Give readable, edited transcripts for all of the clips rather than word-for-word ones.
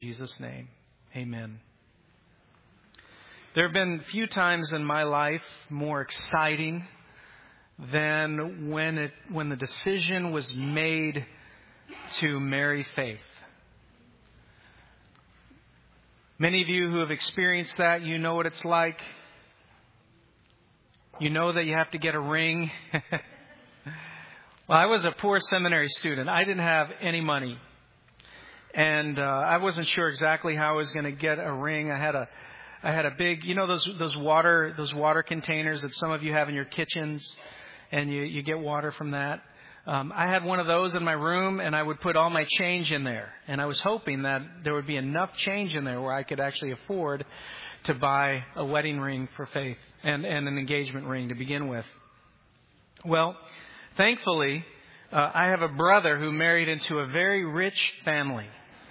In Jesus' name, amen. There have been few times in my life more exciting than when the decision was made to marry Faith. Many of you who have experienced that, you know what it's like. You know that you have to get a ring. Well, I was a poor seminary student. I didn't have any money. And I wasn't sure exactly how I was going to get a ring. I had a big, you know, those water containers that some of you have in your kitchens, and you get water from that. I had one of those in my room, and I would put all my change in there. And I was hoping that there would be enough change in there where I could actually afford to buy a wedding ring for Faith and an engagement ring to begin with. Well, thankfully, I have a brother who married into a very rich family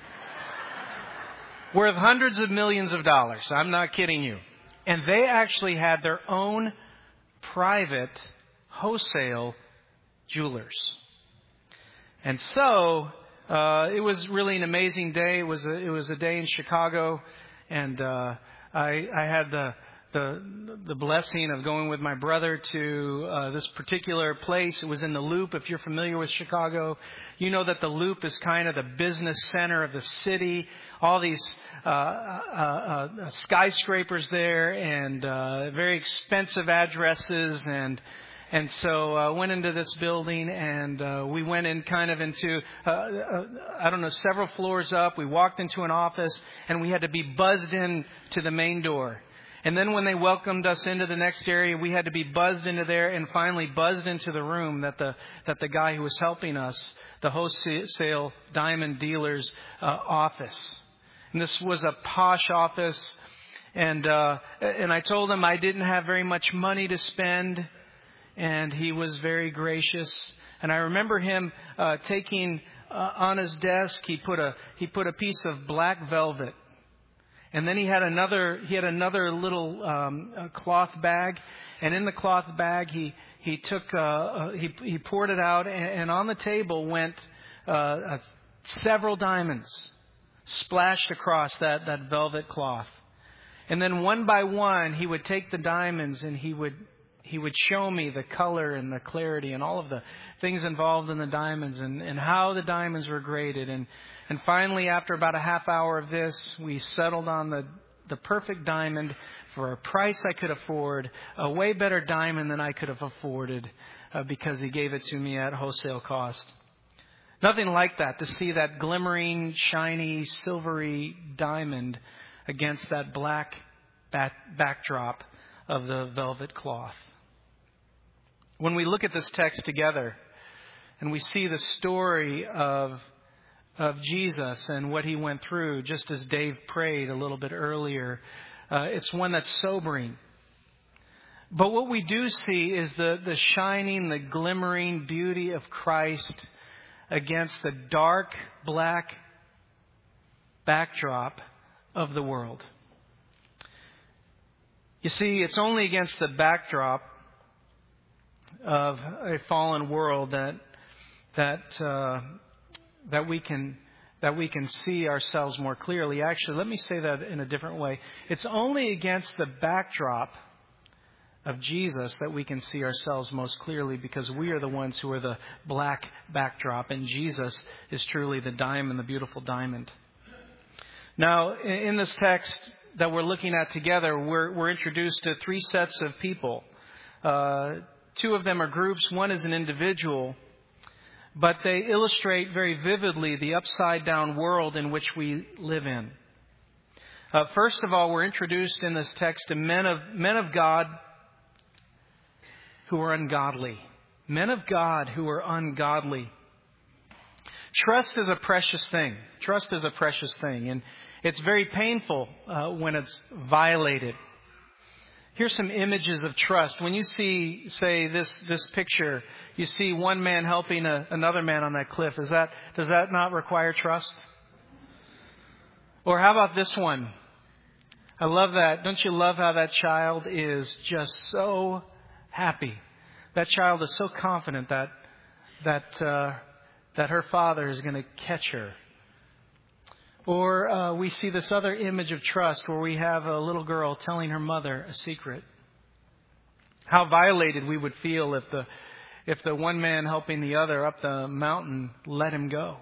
worth hundreds of millions of dollars. I'm not kidding you. And they actually had their own private wholesale jewelers. And so it was really an amazing day. It was a day in Chicago, and I had the blessing of going with my brother to this particular place. It was in the Loop. If you're familiar with Chicago, you know that the Loop is kind of the business center of the city. All these skyscrapers there, and very expensive addresses, and so I went into this building, and we went in kind of into several floors up. We walked into an office, and we had to be buzzed in to the main door. And then when they welcomed us into the next area, we had to be buzzed into there, and finally buzzed into the room that the guy who was helping us, the wholesale diamond dealer's office. And this was a posh office, and I told him I didn't have very much money to spend, and he was very gracious. And I remember him taking on his desk, he put a piece of black velvet. And then he had another little cloth bag, and in the cloth bag he poured it out, and on the table went several diamonds splashed across that velvet cloth. And then one by one he would take the diamonds, and he would show me the color and the clarity and all of the things involved in the diamonds, and how the diamonds were graded. And finally, after about a half hour of this, we settled on the perfect diamond for a price I could afford, a way better diamond than I could have afforded, because he gave it to me at wholesale cost. Nothing like that, to see that glimmering, shiny, silvery diamond against that black backdrop of the velvet cloth. When we look at this text together and we see the story of Jesus and what he went through, just as Dave prayed a little bit earlier, it's one that's sobering. But what we do see is the shining, the glimmering beauty of Christ against the dark, black backdrop of the world. You see, it's only against the backdrop of a fallen world that we can see ourselves more clearly. Actually, let me say that in a different way. It's only against the backdrop of Jesus that we can see ourselves most clearly, because we are the ones who are the black backdrop, and Jesus is truly the diamond, the beautiful diamond. Now, in this text that we're looking at together, we're introduced to three sets of people. Two of them are groups. One is an individual, but they illustrate very vividly the upside down world in which we live in. First of all, we're introduced in this text to men of God who are ungodly. Men of God who are ungodly. Trust is a precious thing. Trust is a precious thing, and it's very painful when it's violated. Here's some images of trust. When you see, say, this picture, you see one man helping another man on that cliff. Does that not require trust? Or how about this one? I love that. Don't you love how that child is just so happy? That child is so confident that her father is going to catch her. Or we see this other image of trust where we have a little girl telling her mother a secret. How violated we would feel if the one man helping the other up the mountain let him go.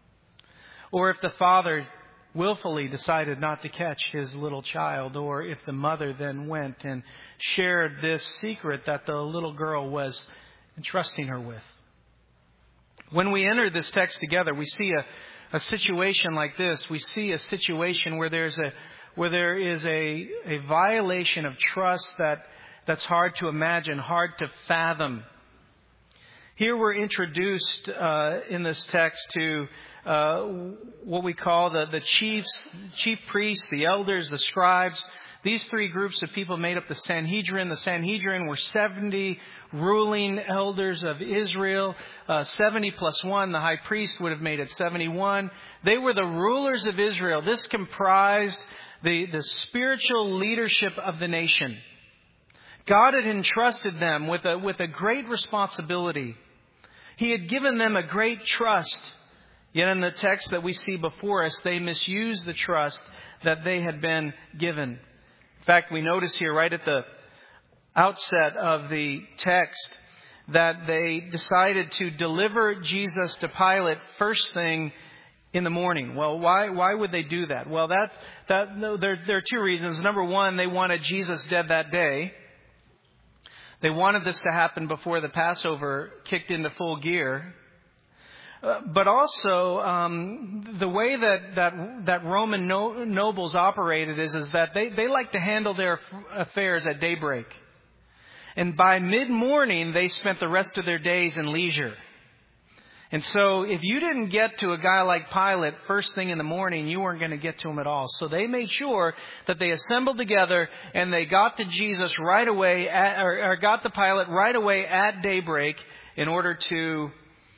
Or if the father willfully decided not to catch his little child. Or if the mother then went and shared this secret that the little girl was entrusting her with. When we enter this text together, we see a situation like this. We see a situation where there is a violation of trust that's hard to imagine, hard to fathom. Here we're introduced in this text to what we call the chief priests, the elders, the scribes. These three groups of people made up the Sanhedrin. The Sanhedrin were 70 ruling elders of Israel. 70 plus 1, the high priest would have made it 71. They were the rulers of Israel. This comprised the spiritual leadership of the nation. God had entrusted them with a great responsibility. He had given them a great trust. Yet in the text that we see before us, they misused the trust that they had been given. In fact, we notice here right at the outset of the text that they decided to deliver Jesus to Pilate first thing in the morning. Well, why would they do that? Well, there are two reasons. Number one, they wanted Jesus dead that day. They wanted this to happen before the Passover kicked into full gear. But also, the way that Roman nobles operated is that they like to handle their affairs at daybreak. And by mid-morning, they spent the rest of their days in leisure. And so if you didn't get to a guy like Pilate first thing in the morning, you weren't going to get to him at all. So they made sure that they assembled together and they got to Jesus right away, or got to Pilate right away at daybreak in order to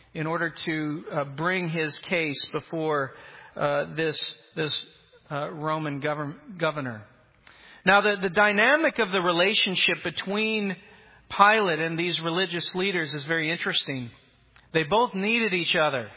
bring his case before this Roman governor. Now, the dynamic of the relationship between Pilate and these religious leaders is very interesting. They both needed each other.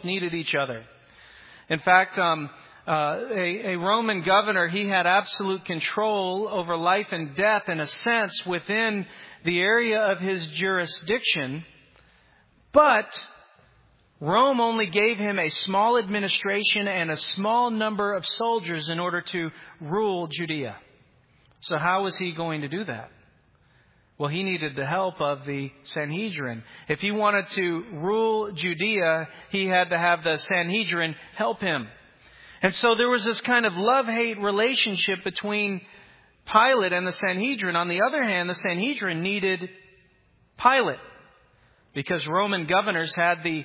In fact, a Roman governor, he had absolute control over life and death in a sense within the area of his jurisdiction. But Rome only gave him a small administration and a small number of soldiers in order to rule Judea. So how was he going to do that? Well, he needed the help of the Sanhedrin. If he wanted to rule Judea, he had to have the Sanhedrin help him. And so there was this kind of love-hate relationship between Pilate and the Sanhedrin. On the other hand, the Sanhedrin needed Pilate because Roman governors had the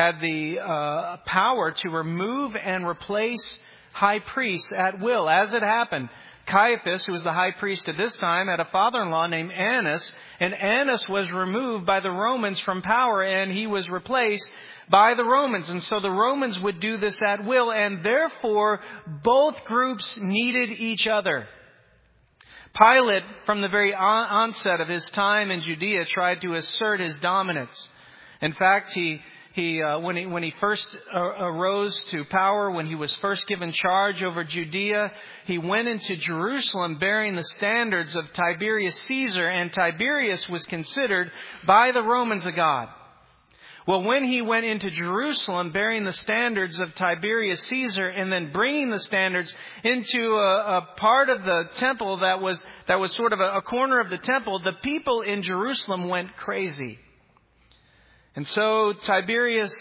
power to remove and replace high priests at will, as it happened. Caiaphas, who was the high priest at this time, had a father-in-law named Annas, and Annas was removed by the Romans from power, and he was replaced by the Romans. And so the Romans would do this at will, and therefore both groups needed each other. Pilate, from the very onset of his time in Judea, tried to assert his dominance. In fact, when he first arose to power, when he was first given charge over Judea, he went into Jerusalem bearing the standards of Tiberius Caesar, and Tiberius was considered by the Romans a god. Well, when he went into Jerusalem bearing the standards of Tiberius Caesar and then bringing the standards into a part of the temple that was sort of a corner of the temple, the people in Jerusalem went crazy. And so Pilate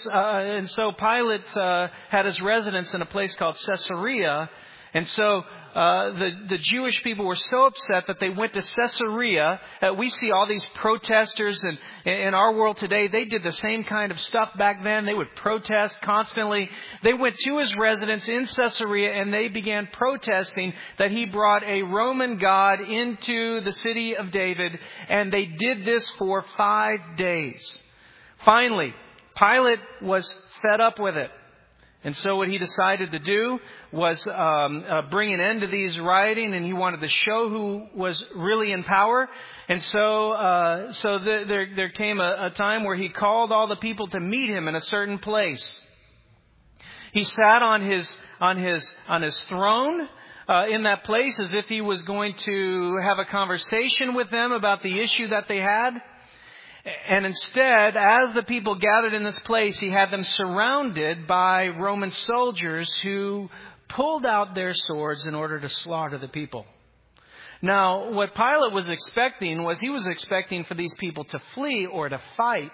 had his residence in a place called Caesarea. And so the Jewish people were so upset that they went to Caesarea. We see all these protesters, and in our world today, they did the same kind of stuff back then. They would protest constantly. They went to his residence in Caesarea, and they began protesting that he brought a Roman god into the city of David. And they did this for 5 days. Finally, Pilate was fed up with it. And so what he decided to do was bring an end to these rioting, and he wanted to show who was really in power. And so there came a time where he called all the people to meet him in a certain place. He sat on his throne in that place as if he was going to have a conversation with them about the issue that they had. And instead, as the people gathered in this place, he had them surrounded by Roman soldiers who pulled out their swords in order to slaughter the people. Now, what Pilate was expecting was he was expecting for these people to flee or to fight.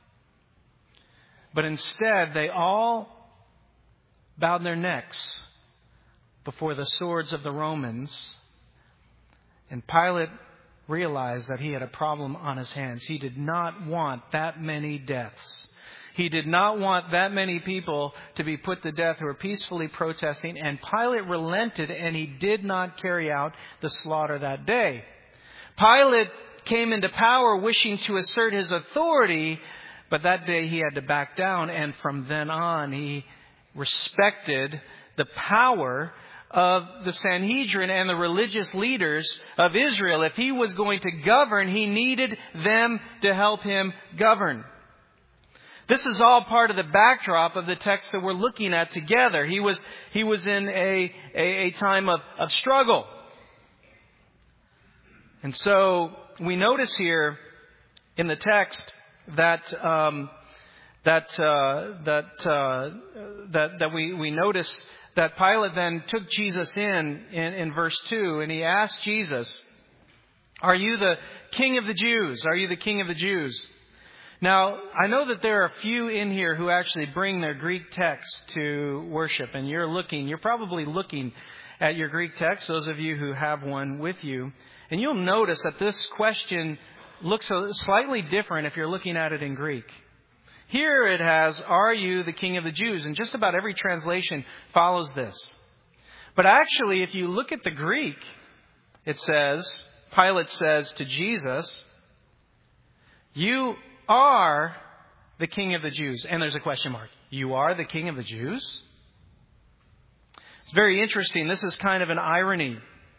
But instead, they all bowed their necks before the swords of the Romans. And Pilate realized that he had a problem on his hands. He did not want that many deaths. He did not want that many people to be put to death who were peacefully protesting. And Pilate relented, and he did not carry out the slaughter that day. Pilate came into power wishing to assert his authority, but that day he had to back down. And from then on, he respected the power of the Sanhedrin and the religious leaders of Israel. If he was going to govern, he needed them to help him govern. This is all part of the backdrop of the text that we're looking at together. He was in a time of struggle. And so we notice here in the text that we notice that Pilate then took Jesus in verse 2, and he asked Jesus, "Are you the King of the Jews? Are you the King of the Jews?" Now, I know that there are a few in here who actually bring their Greek text to worship, and you're probably looking at your Greek text, those of you who have one with you, and you'll notice that this question looks slightly different if you're looking at it in Greek. Here it has, "Are you the King of the Jews?" And just about every translation follows this. But actually, if you look at the Greek, it says, Pilate says to Jesus, "You are the King of the Jews." And there's a question mark. You are the King of the Jews? It's very interesting. This is kind of an irony.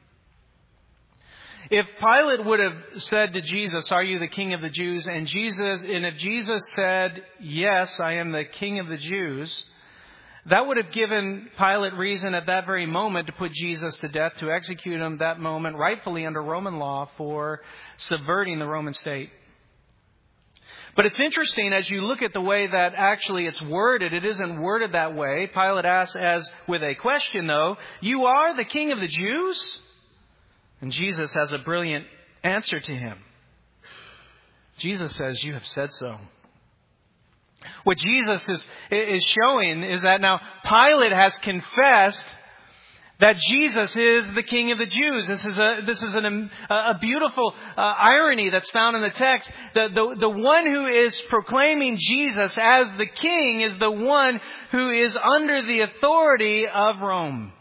If Pilate would have said to Jesus, "Are you the King of the Jews?" and if Jesus said, "Yes, I am the King of the Jews," that would have given Pilate reason at that very moment to put Jesus to death, to execute him that moment, rightfully under Roman law, for subverting the Roman state. But it's interesting as you look at the way that actually it's worded. It isn't worded that way. Pilate asks as with a question, though, "You are the King of the Jews?" And Jesus has a brilliant answer to him. Jesus says, "You have said so." What Jesus is showing is that now Pilate has confessed that Jesus is the King of the Jews. This is a beautiful irony that's found in the text. The one who is proclaiming Jesus as the King is the one who is under the authority of Rome.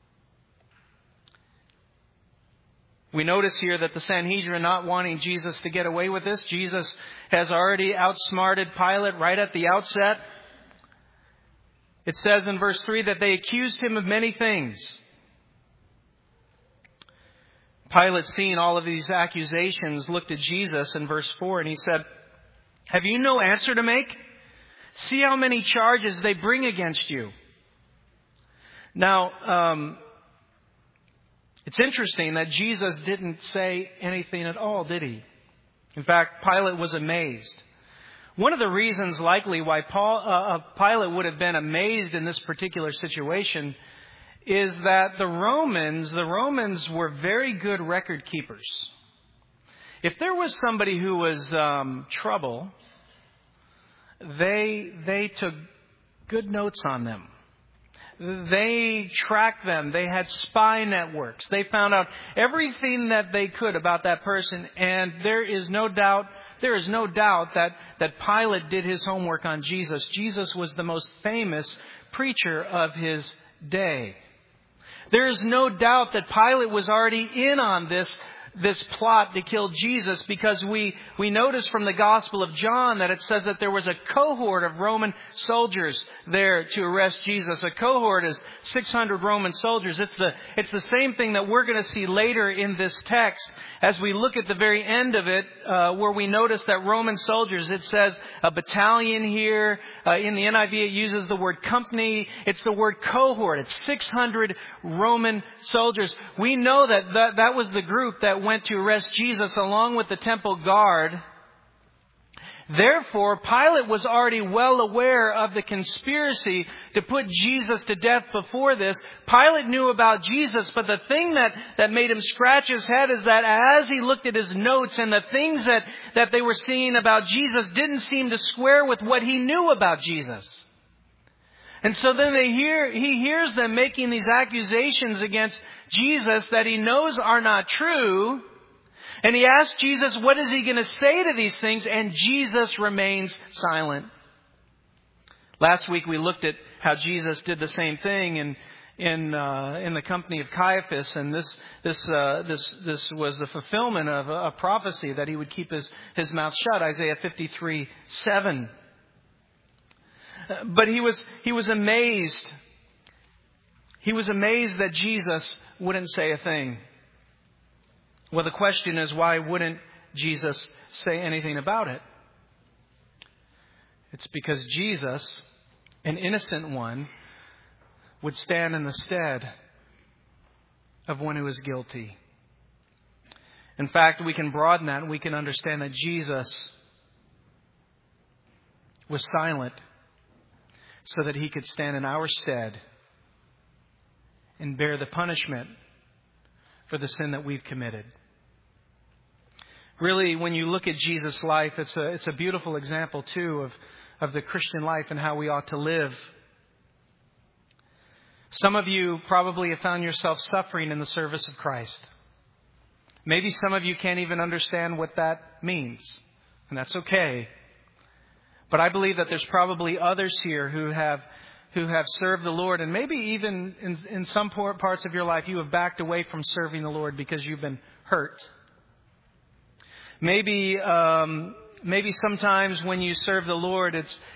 We notice here that the Sanhedrin not wanting Jesus to get away with this. Jesus has already outsmarted Pilate right at the outset. It says in verse 3 that they accused him of many things. Pilate, seeing all of these accusations, looked at Jesus in verse 4 and he said, "Have you no answer to make? See how many charges they bring against you." Now, it's interesting that Jesus didn't say anything at all, did he? In fact, Pilate was amazed. One of the reasons likely why Pilate would have been amazed in this particular situation is that the Romans were very good record keepers. If there was somebody who was trouble, they took good notes on them. They tracked them. They had spy networks. They found out everything that they could about that person. And there is no doubt that Pilate did his homework on Jesus. Jesus was the most famous preacher of his day. There is no doubt that Pilate was already in on this this plot to kill Jesus, because we notice from the Gospel of John that it says that there was a cohort of Roman soldiers there to arrest Jesus. A cohort is 600 Roman soldiers. It's the same thing that we're going to see later in this text as we look at the very end of it, where we notice that Roman soldiers, it says a battalion here. In the NIV it uses the word company. It's the word cohort. It's 600 Roman soldiers. We know that was the group that went to arrest Jesus along with the temple guard. Therefore, Pilate was already well aware of the conspiracy to put Jesus to death before this. Pilate knew about Jesus, but the thing that made him scratch his head is that as he looked at his notes and the things that they were seeing about Jesus didn't seem to square with what he knew about Jesus. And so then he hears them making these accusations against Jesus that he knows are not true. And he asks Jesus, what is he going to say to these things? And Jesus remains silent. Last week we looked at how Jesus did the same thing in the company of Caiaphas, and this was the fulfillment of a prophecy that he would keep his mouth shut. Isaiah 53:7. But he was amazed. He was amazed that Jesus wouldn't say a thing. Well, the question is, why wouldn't Jesus say anything about it? It's because Jesus, an innocent one, would stand in the stead of one who is guilty. In fact, we can broaden that and we can understand that Jesus was silent so that he could stand in our stead and bear the punishment for the sin that we've committed. Really, when you look at Jesus' life, it's a beautiful example, too, of the Christian life and how we ought to live. Some of you probably have found yourself suffering in the service of Christ. Maybe some of you can't even understand what that means, and that's okay. But I believe that there's probably others here who have served the Lord, and maybe even in some parts of your life you have backed away from serving the Lord because you've been hurt. Maybe sometimes when you serve the Lord,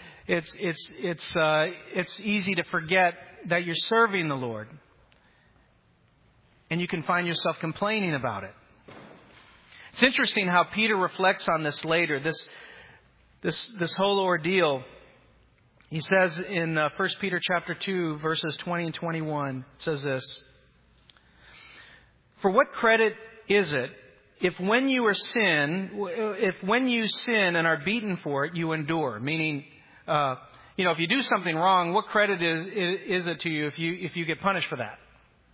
it's easy to forget that you're serving the Lord, and you can find yourself complaining about it. It's interesting how Peter reflects on this later. This whole ordeal. He says in 1 Peter chapter 2, verses 20 and 21, it says this: "For what credit is it if when you sin and are beaten for it, you endure?" Meaning, if you do something wrong, what credit is it to you if you get punished for that?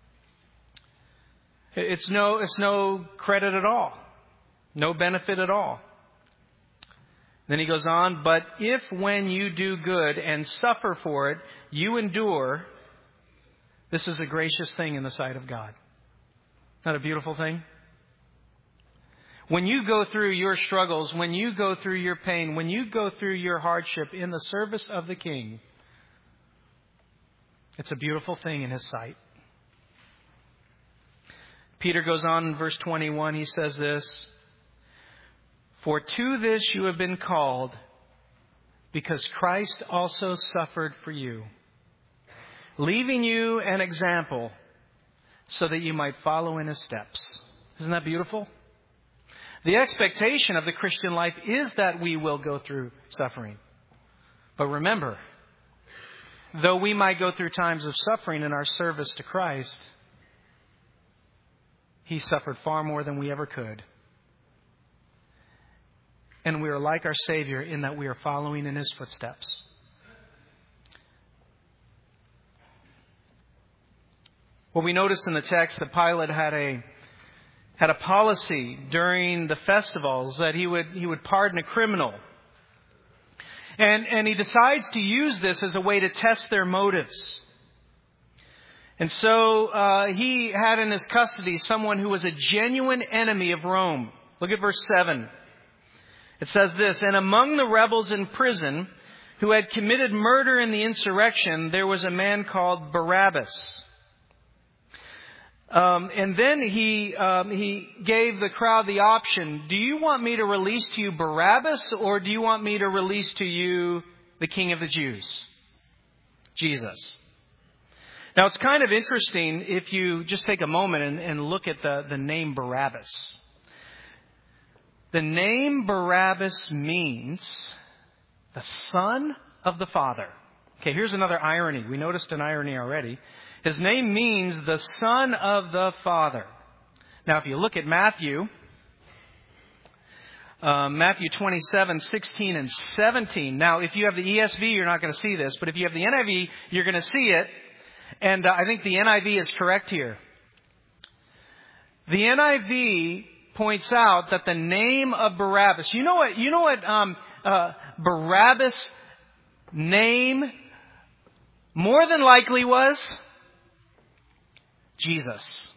It's no credit at all, no benefit at all. Then he goes on, "But if when you do good and suffer for it, you endure, this is a gracious thing in the sight of God." Not a beautiful thing? When you go through your struggles, when you go through your pain, when you go through your hardship in the service of the King, it's a beautiful thing in His sight. Peter goes on in verse 21, he says this: "For to this you have been called, because Christ also suffered for you, leaving you an example so that you might follow in His steps." Isn't that beautiful? The expectation of the Christian life is that we will go through suffering. But remember, though we might go through times of suffering in our service to Christ, He suffered far more than we ever could. And we are like our Savior in that we are following in His footsteps. Well, we notice in the text that Pilate had a policy during the festivals that he would pardon a criminal. And he decides to use this as a way to test their motives. And so he had in his custody someone who was a genuine enemy of Rome. Look at verse 7. It says this: "And among the rebels in prison who had committed murder in the insurrection, there was a man called Barabbas." And then he gave the crowd the option, do you want me to release to you Barabbas, or do you want me to release to you the King of the Jews? Jesus. Now it's kind of interesting if you just take a moment and look at the name Barabbas. The name Barabbas means the Son of the Father. Okay, here's another irony. We noticed an irony already. His name means the Son of the Father. Now, if you look at Matthew 27, 16, and 17. Now, if you have the ESV, you're not going to see this. But if you have the NIV, you're going to see it. And I think the NIV is correct here. The NIV points out that the name of Barabbas. You know what Barabbas' name more than likely was? Jesus.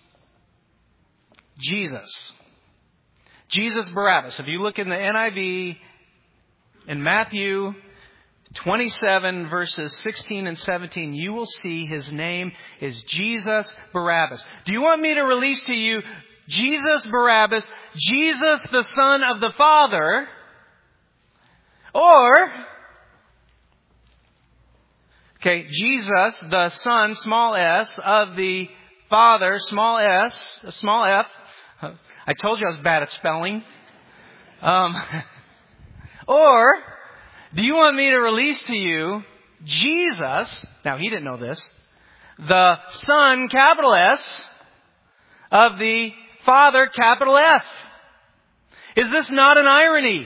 Jesus Barabbas. If you look in the NIV, in Matthew 27 verses 16 and 17, you will see his name is Jesus Barabbas. Do you want me to release to you Jesus Barabbas, Jesus the Son of the Father, or Jesus the Son, small s, of the Father, small s, small f. I told you I was bad at spelling. Or, do you want me to release to you Jesus, now he didn't know this, the Son, capital S, of the Father, capital F? Is this not an irony?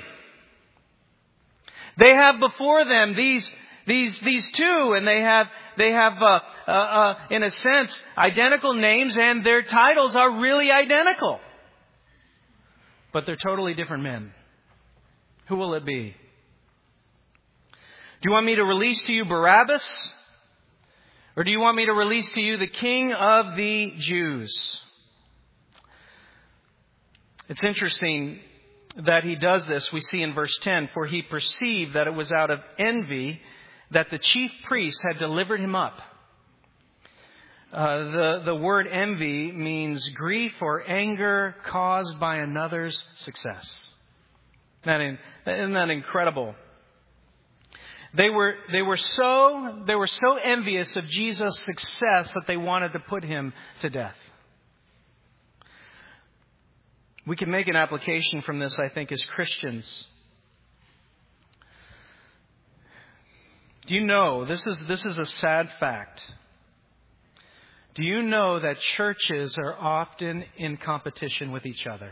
They have before them these two, and they have in a sense identical names, and their titles are really identical, but they're totally different men. Who will it be? Do you want me to release to you Barabbas, or do you want me to release to you the King of the Jews? It's interesting that he does this. We see in verse 10, for he perceived that it was out of envy that the chief priests had delivered him up. The word envy means grief or anger caused by another's success. Isn't that incredible? They were so envious of Jesus' success that they wanted to put him to death. We can make an application from this, I think, as Christians. Do you know, this is a sad fact. Do you know that churches are often in competition with each other?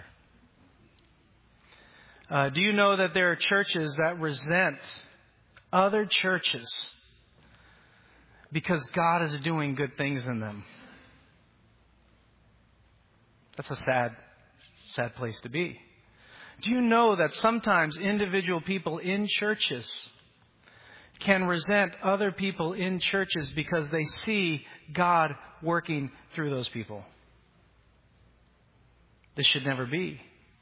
Do you know that there are churches that resent other churches because God is doing good things in them? That's a sad place to be. Do you know that sometimes individual people in churches can resent other people in churches because they see God working through those people? This should never be.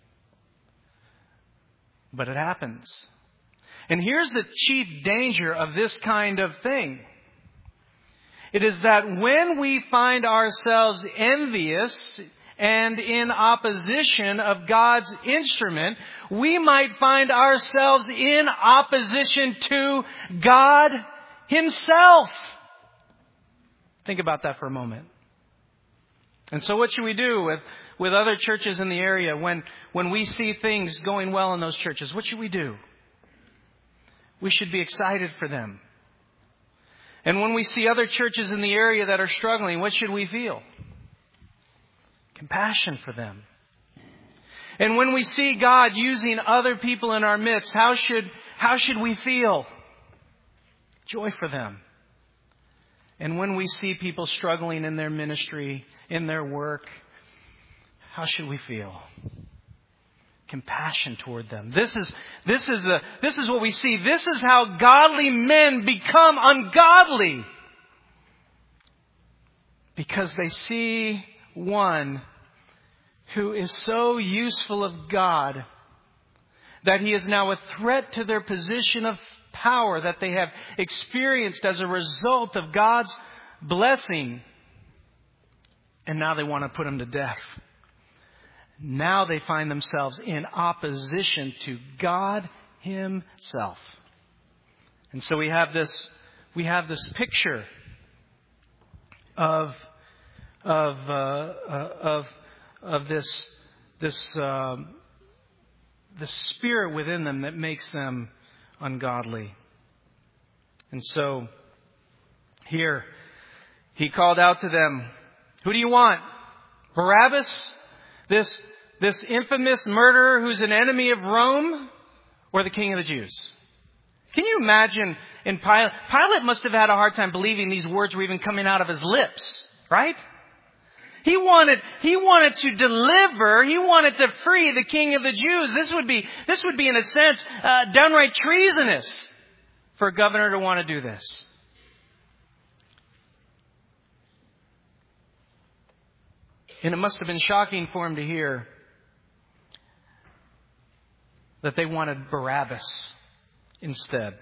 But it happens. And here's the chief danger of this kind of thing. It is that when we find ourselves envious and in opposition of God's instrument, we might find ourselves in opposition to God Himself. Think about that for a moment. And so what should we do with other churches in the area when we see things going well in those churches? What should we do? We should be excited for them. And when we see other churches in the area that are struggling, what should we feel? Compassion for them. And when we see God using other people in our midst, how should we feel? Joy for them. And when we see people struggling in their ministry, in their work, how should we feel? Compassion toward them. This is what we see. This is how godly men become ungodly. Because they see one who is so useful of God that he is now a threat to their position of power that they have experienced as a result of God's blessing. And now they want to put him to death. Now they find themselves in opposition to God himself. And so we have this picture of this spirit within them that makes them ungodly. And so here he called out to them, "Who do you want? Barabbas, this infamous murderer who's an enemy of Rome, or the King of the Jews?" Can you imagine? In Pilate must have had a hard time believing these words were even coming out of his lips, right? He wanted to deliver. He wanted to free the King of the Jews. This would be in a sense downright treasonous for a governor to want to do this. And it must have been shocking for him to hear that they wanted Barabbas instead.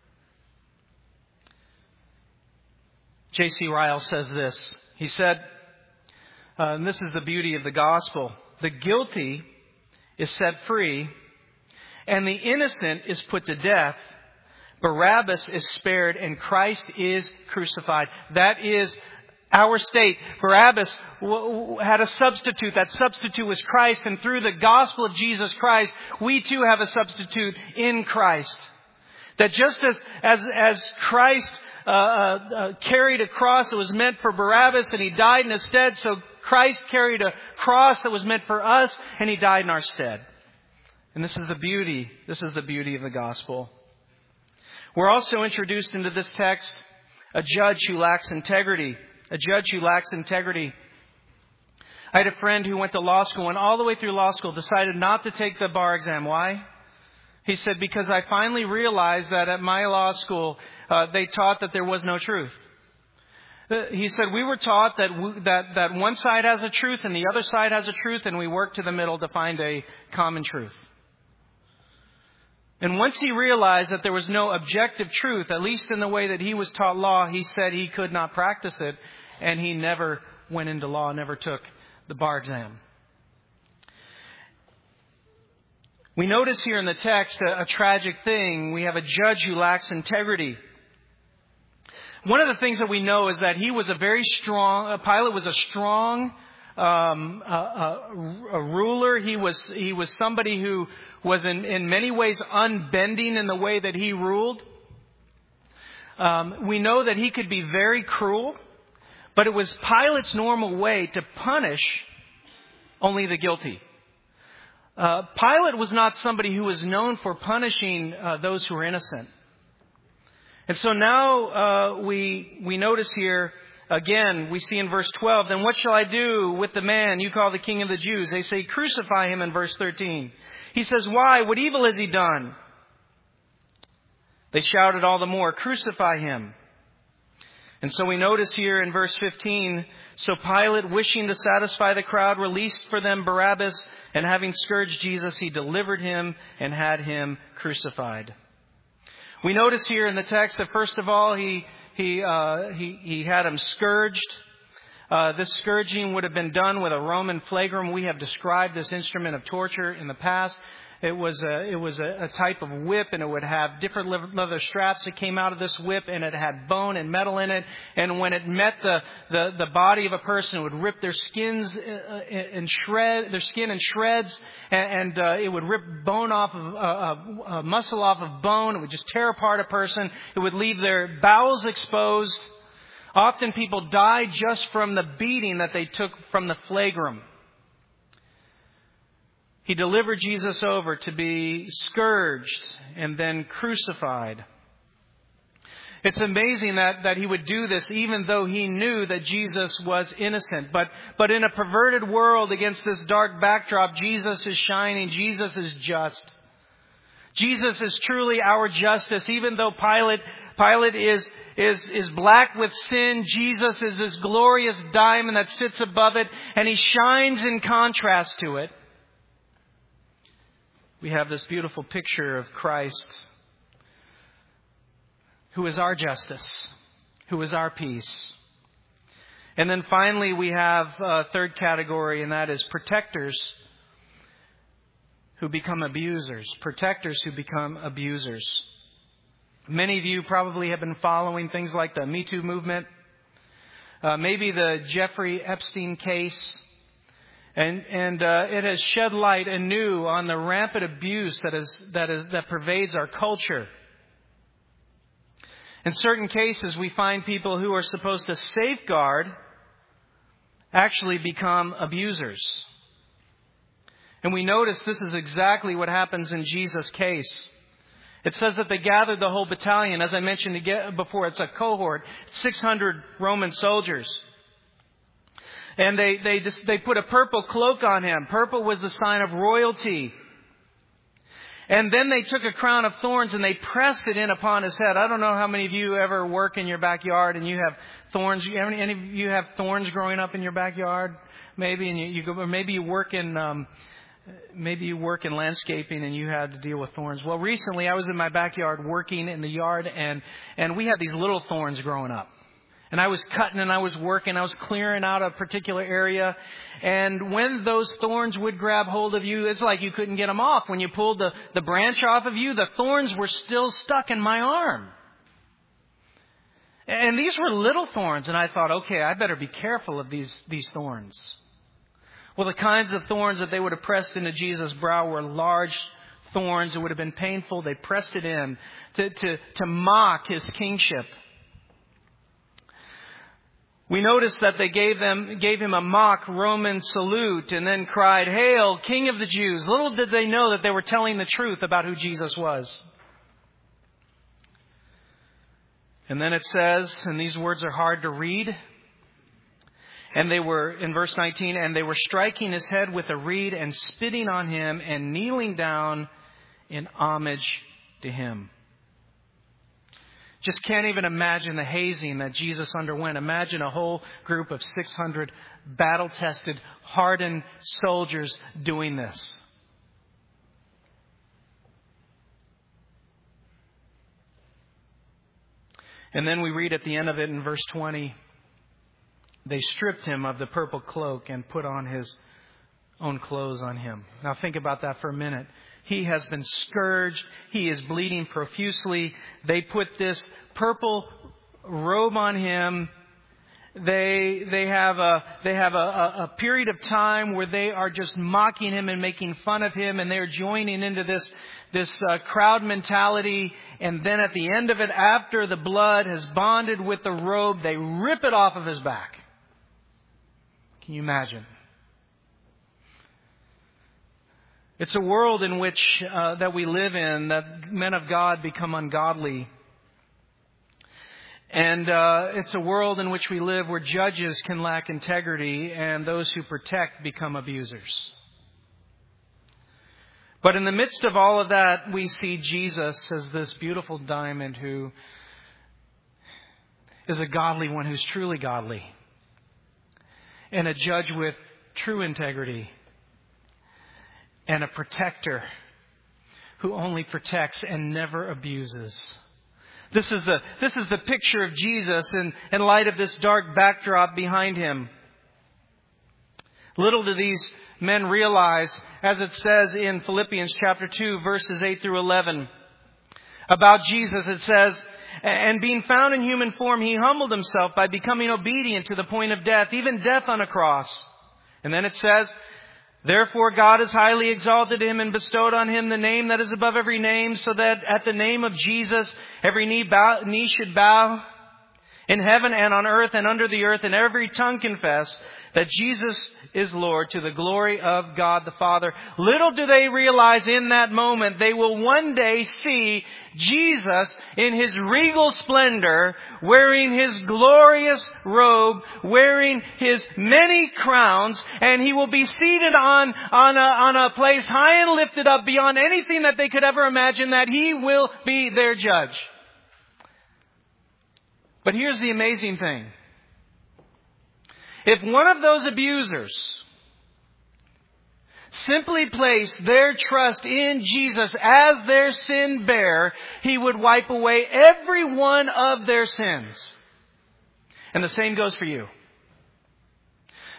J.C. Ryle says this. He said, and this is the beauty of the gospel, the guilty is set free and the innocent is put to death. Barabbas is spared and Christ is crucified. That is our state. Barabbas had a substitute. That substitute was Christ. And through the gospel of Jesus Christ, we too have a substitute in Christ. That just as Christ carried a cross that was meant for Barabbas and he died in his stead, so Christ carried a cross that was meant for us and he died in our stead. And this is the beauty. This is the beauty of the gospel. We're also introduced into this text a judge who lacks integrity. A judge who lacks integrity. I had a friend who went to law school and all the way through law school decided not to take the bar exam. Why? He said, because I finally realized that at my law school, they taught that there was no truth. He said, we were taught that one side has a truth and the other side has a truth, and we work to the middle to find a common truth. And once he realized that there was no objective truth, at least in the way that he was taught law, he said he could not practice it, and he never went into law, never took the bar exam. We notice here in the text a tragic thing. We have a judge who lacks integrity. One of the things that we know is that he was Pilate was a strong a ruler. He was somebody who was in many ways unbending in the way that he ruled. We know that he could be very cruel, but it was Pilate's normal way to punish only the guilty. Pilate was not somebody who was known for punishing those who were innocent. And so now we notice here, again, we see in verse 12, then what shall I do with the man you call the King of the Jews? They say, crucify him in verse 13. He says, why? What evil has he done? They shouted all the more, crucify him. And so we notice here in verse 15, so Pilate, wishing to satisfy the crowd, released for them Barabbas, and having scourged Jesus, he delivered him and had him crucified. We notice here in the text that first of all, he had him scourged. This scourging would have been done with a Roman flagrum. We have described this instrument of torture in the past. It was a type of whip, and it would have different leather straps that came out of this whip, and it had bone and metal in it. And when it met the body of a person, it would rip their skins and their skin in shreds, and it would rip bone off of muscle off of bone. It would just tear apart a person. It would leave their bowels exposed. Often people died just from the beating that they took from the flagrum. He delivered Jesus over to be scourged and then crucified. It's amazing that he would do this even though he knew that Jesus was innocent. But in a perverted world against this dark backdrop, Jesus is shining. Jesus is just. Jesus is truly our justice. Even though Pilate is black with sin, Jesus is this glorious diamond that sits above it, and he shines in contrast to it. We have this beautiful picture of Christ, who is our justice, who is our peace. And then finally, we have a third category, and that is protectors who become abusers. Protectors who become abusers. Many of you probably have been following things like the Me Too movement, maybe the Jeffrey Epstein case, and it has shed light anew on the rampant abuse that pervades our culture. In certain cases, we find people who are supposed to safeguard actually become abusers. And we notice this is exactly what happens in Jesus' case. It says that they gathered the whole battalion. As I mentioned before, it's a cohort, 600 Roman soldiers. And they put a purple cloak on him. Purple was the sign of royalty. And then they took a crown of thorns and they pressed it in upon his head. I don't know how many of you ever work in your backyard and you have thorns. Any of you have thorns growing up in your backyard? Maybe, and you go, or maybe you work in landscaping and you had to deal with thorns. Well, recently I was in my backyard working in the yard and we had these little thorns growing up. And I was cutting and I was working. I was clearing out a particular area. And when those thorns would grab hold of you, it's like you couldn't get them off. When you pulled the branch off of you, the thorns were still stuck in my arm. And these were little thorns. And I thought, okay, I better be careful of these thorns. Well, the kinds of thorns that they would have pressed into Jesus' brow were large thorns. It would have been painful. They pressed it in to mock his kingship. We notice that they gave him a mock Roman salute and then cried, "Hail, King of the Jews." Little did they know that they were telling the truth about who Jesus was. And then it says, and these words are hard to read, and they were, in verse 19, and they were striking his head with a reed and spitting on him and kneeling down in homage to him. Just can't even imagine the hazing that Jesus underwent. Imagine a whole group of 600 battle-tested, hardened soldiers doing this. And then we read at the end of it in verse 20, they stripped him of the purple cloak and put on his own clothes on him. Now think about that for a minute. He has been scourged. He is bleeding profusely. They put this purple robe on him. They have a period of time where they are just mocking him and making fun of him, and they're joining into this crowd mentality. And then at the end of it, after the blood has bonded with the robe, they rip it off of his back. Can you imagine? It's a world in which that we live in that men of God become ungodly. And it's a world in which we live where judges can lack integrity and those who protect become abusers. But in the midst of all of that, we see Jesus as this beautiful diamond who is a godly one, who's truly godly, and a judge with true integrity, and a protector who only protects and never abuses. This is the picture of Jesus in light of this dark backdrop behind him. Little do these men realize, as it says in Philippians chapter 2, verses 8 through 11. About Jesus, it says, "And being found in human form, he humbled himself by becoming obedient to the point of death, even death on a cross." And then it says, "Therefore God has highly exalted him and bestowed on him the name that is above every name, so that at the name of Jesus every knee should bow in heaven and on earth and under the earth, and every tongue confess that Jesus is Lord, to the glory of God the Father." Little do they realize in that moment they will one day see Jesus in his regal splendor, wearing his glorious robe, wearing his many crowns, and he will be seated on a place high and lifted up beyond anything that they could ever imagine, that he will be their judge. But here's the amazing thing. If one of those abusers simply placed their trust in Jesus as their sin bearer, he would wipe away every one of their sins. And the same goes for you.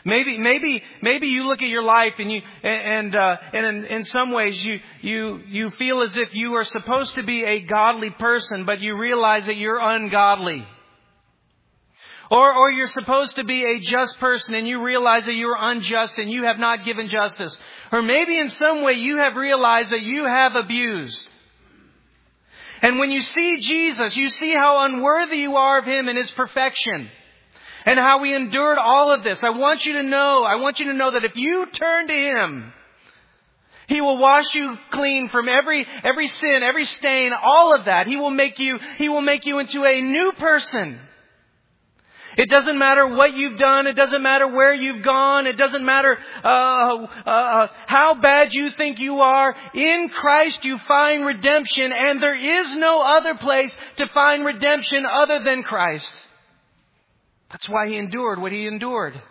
Maybe you look at your life and in some ways you feel as if you are supposed to be a godly person, but you realize that you're ungodly. Or you're supposed to be a just person and you realize that you're unjust and you have not given justice. Or maybe in some way you have realized that you have abused. And when you see Jesus, you see how unworthy you are of Him and His perfection. And how He endured all of this. I want you to know that if you turn to Him, He will wash you clean from every sin, every stain, all of that. He will make you into a new person. It doesn't matter what you've done. It doesn't matter where you've gone. It doesn't matter how bad you think you are. In Christ you find redemption, and there is no other place to find redemption other than Christ. That's why He endured what He endured.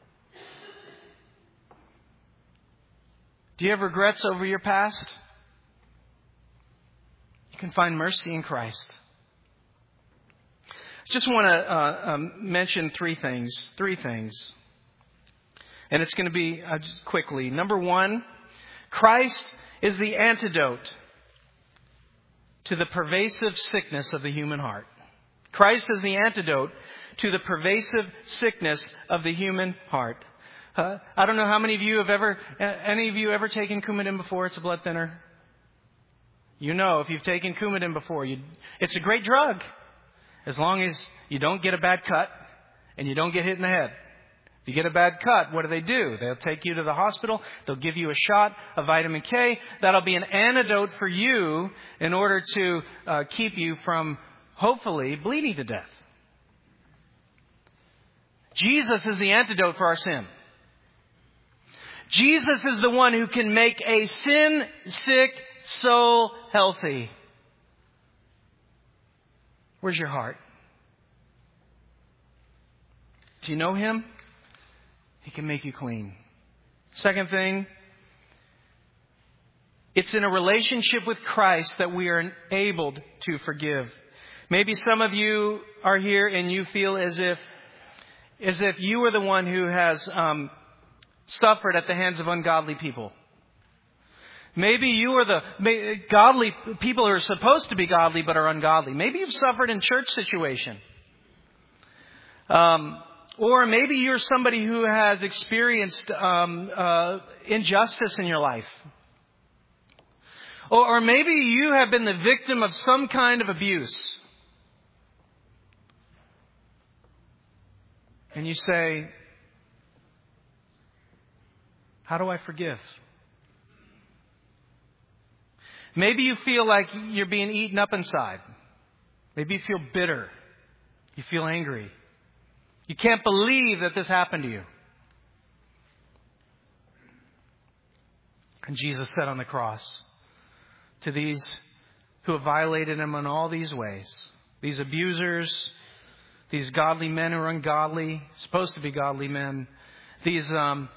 Do you have regrets over your past? You can find mercy in Christ. I just want to mention three things. And it's going to be just quickly. Number one, Christ is the antidote to the pervasive sickness of the human heart. Christ is the antidote to the pervasive sickness of the human heart. I don't know how many of you have ever taken Coumadin before. It's a blood thinner. You know, if you've taken Coumadin before, it's a great drug. As long as you don't get a bad cut and you don't get hit in the head. If you get a bad cut, what do? They'll take you to the hospital. They'll give you a shot of vitamin K. That'll be an antidote for you in order to keep you from, hopefully, bleeding to death. Jesus is the antidote for our sin. Jesus is the one who can make a sin-sick soul healthy. Where's your heart? Do you know Him? He can make you clean. Second thing, it's in a relationship with Christ that we are enabled to forgive. Maybe some of you are here and you feel as if you are the one who has suffered at the hands of ungodly people. Maybe you are the godly people who are supposed to be godly but are ungodly. Maybe you've suffered in church situation. Or maybe you're somebody who has experienced injustice in your life. Or maybe you have been the victim of some kind of abuse. And you say, how do I forgive? Maybe you feel like you're being eaten up inside. Maybe you feel bitter. You feel angry. You can't believe that this happened to you. And Jesus said on the cross to these who have violated Him in all these ways, these abusers, these godly men who are ungodly, supposed to be godly men, this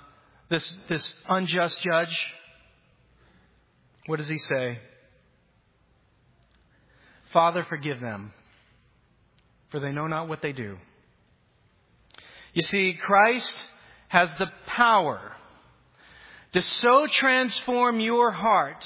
unjust judge, what does He say? Father, forgive them, for they know not what they do. You see, Christ has the power to so transform your heart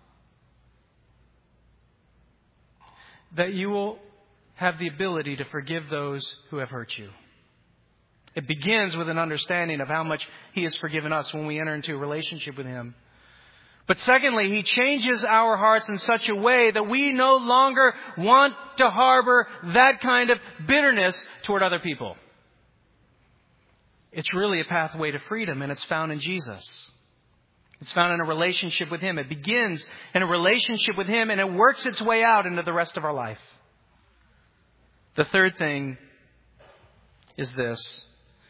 that you will have the ability to forgive those who have hurt you. It begins with an understanding of how much He has forgiven us when we enter into a relationship with Him. But secondly, He changes our hearts in such a way that we no longer want to harbor that kind of bitterness toward other people. It's really a pathway to freedom, and it's found in Jesus. It's found in a relationship with Him. It begins in a relationship with Him, and it works its way out into the rest of our life. The third thing is this.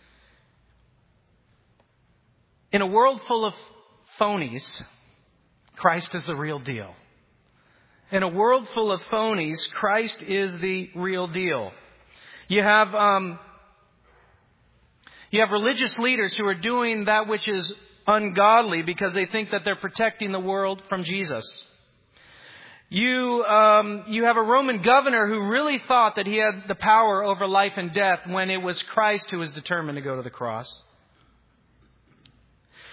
In a world full of phonies, Christ is the real deal. In a world full of phonies, Christ is the real deal. You have religious leaders who are doing that which is ungodly because they think that they're protecting the world from Jesus. You have a Roman governor who really thought that he had the power over life and death when it was Christ who was determined to go to the cross.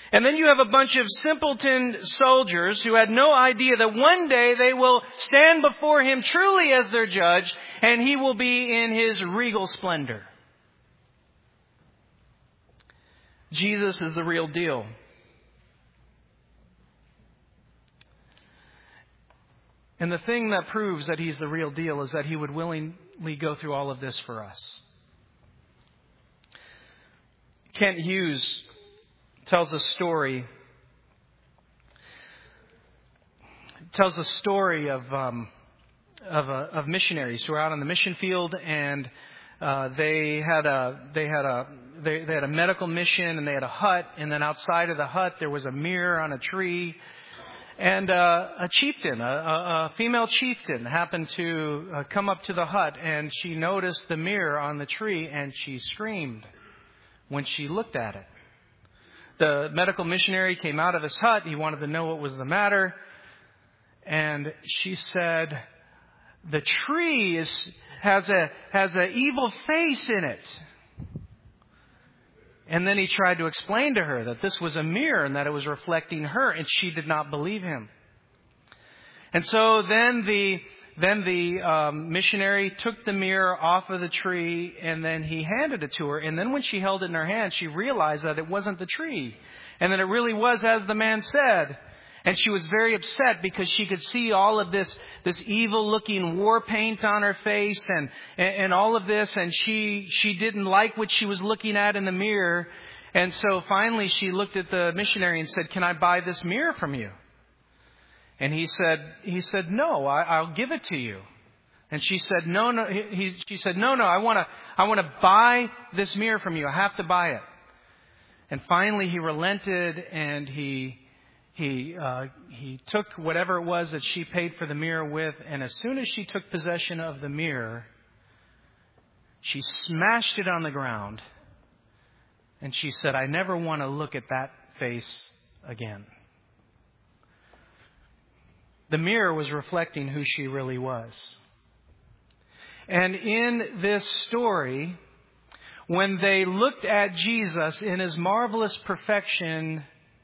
And then you have a bunch of simpleton soldiers who had no idea that one day they will stand before him truly as their judge, and he will be in his regal splendor. Jesus is the real deal. And the thing that proves that he's the real deal is that he would willingly go through all of this for us. Kent Hughes tells a story of missionaries who were out on the mission field, and they had a medical mission, and they had a hut, and then outside of the hut there was a mirror on a tree. And a chieftain, a female chieftain, happened to come up to the hut, and she noticed the mirror on the tree, and she screamed when she looked at it. The medical missionary came out of his hut. He wanted to know what was the matter. And she said, "The tree has a evil face in it." And then he tried to explain to her that this was a mirror and that it was reflecting her, and she did not believe him. And so then the missionary took the mirror off of the tree, and then he handed it to her. And then when she held it in her hand, she realized that it wasn't the tree, and that it really was as the man said. And she was very upset because she could see all of this evil-looking war paint on her face and all of this. And she didn't like what she was looking at in the mirror. And so finally she looked at the missionary and said, "Can I buy this mirror from you?" And he said, "No, I'll give it to you." And she said, "No." She said, "No, I want to buy this mirror from you. I have to buy it." And finally he relented, and he took whatever it was that she paid for the mirror with, and as soon as she took possession of the mirror, she smashed it on the ground, and she said, "I never want to look at that face again." The mirror was reflecting who she really was. And in this story, when they looked at Jesus in his marvelous perfection,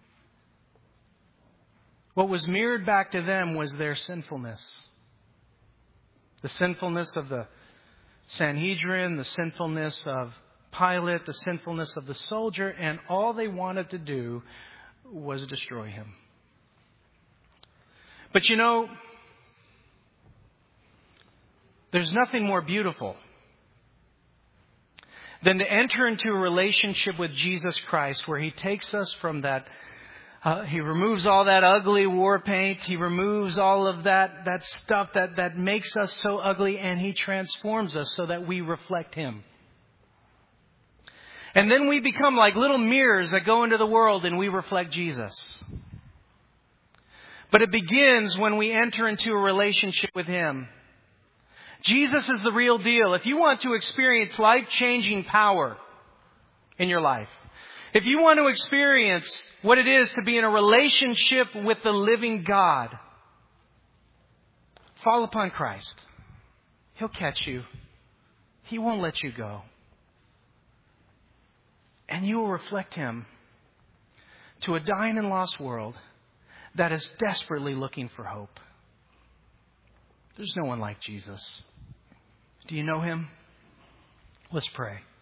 what was mirrored back to them was their sinfulness. The sinfulness of the Sanhedrin, the sinfulness of Pilate, the sinfulness of the soldier, and all they wanted to do was destroy him. But you know, there's nothing more beautiful than to enter into a relationship with Jesus Christ where he takes us from that. He removes all that ugly war paint. He removes all of that stuff that makes us so ugly, and he transforms us so that we reflect him. And then we become like little mirrors that go into the world, and we reflect Jesus. But it begins when we enter into a relationship with him. Jesus is the real deal. If you want to experience life-changing power in your life, if you want to experience what it is to be in a relationship with the living God, fall upon Christ. He'll catch you. He won't let you go. And you will reflect him to a dying and lost world that is desperately looking for hope. There's no one like Jesus. Do you know him? Let's pray.